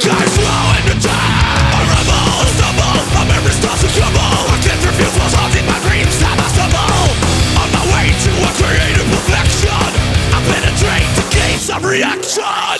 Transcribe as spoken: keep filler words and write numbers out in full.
I slow into death. A rebel, a stumble, a memory starts to crumble. I can't refuse what's haunting my dreams, time I stumble. On my way to a creative perfection, I penetrate the gates of reaction.